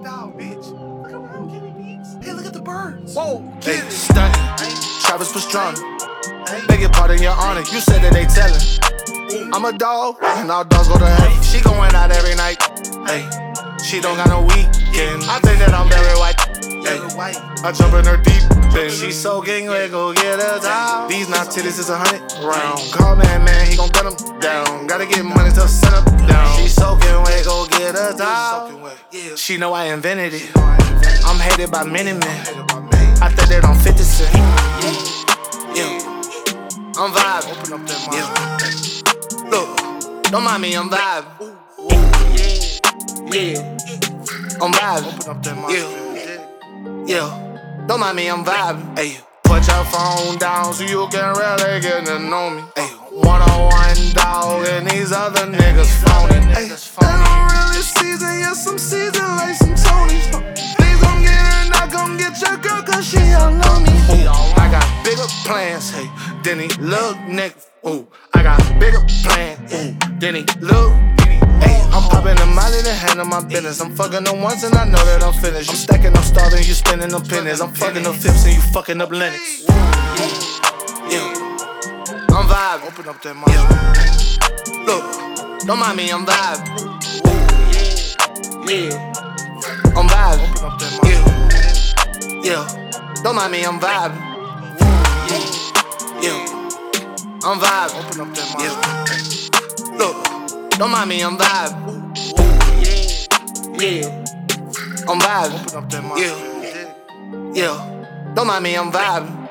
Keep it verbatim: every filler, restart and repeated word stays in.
dog, bitch. Look around, Kenny Beats. Hey, look at the birds. Whoa, hey, stuntin'. Travis Pastrana. Beg your pardon, your honor. You said that they tellin'. I'm a dog, and all dogs go to heaven. She going out every night. Hey, she don't got no weekend. I think that I'm very white. Hey, I jump in her deep. Then she soaking wet, go get her dog. These not titties, it's a hundred round. Call man, man, he gon' get them down. Gotta get money to set up down. She soaking wet, go get her dog. She know I invented it. I'm hated by many men. I think that I'm fifty cent. Yeah, I'm vibing. Yeah. Look, don't mind me, I'm vibing. Yeah, I'm vibing. Yeah, yeah, don't mind me, I'm vibing. Hey, put your phone down so you can really get to know me. Hey, one-on-one dog and these other niggas phony. Hey, they don't really season, yes, I'm seasoned like some Tonys. Please don't get her, not gon' get your girl, cause she don't know me. Ooh, I got bigger plans, hey, than he look nigga. Ooh, I got bigger plans, ooh, than he look. Hey, I'm popping a molly to handle my business. I'm fucking them once and I know that I'm finished. I'm stacking, I'm starving, you spending them pennies. I'm fucking them fifths and you fucking up Lennox. Yeah, I'm vibing. Open up that mouth. Yeah. Look, don't mind me, I'm vibing. Yeah, I'm vibing. Open up that mouth. Yeah, yeah, don't mind me, I'm vibing. Yeah, I'm vibing. Open up that mouth. Yeah. Look. Don't mind me, I'm vibing. Yeah, I'm vibing. Yeah, yeah. Don't mind me, I'm vibing.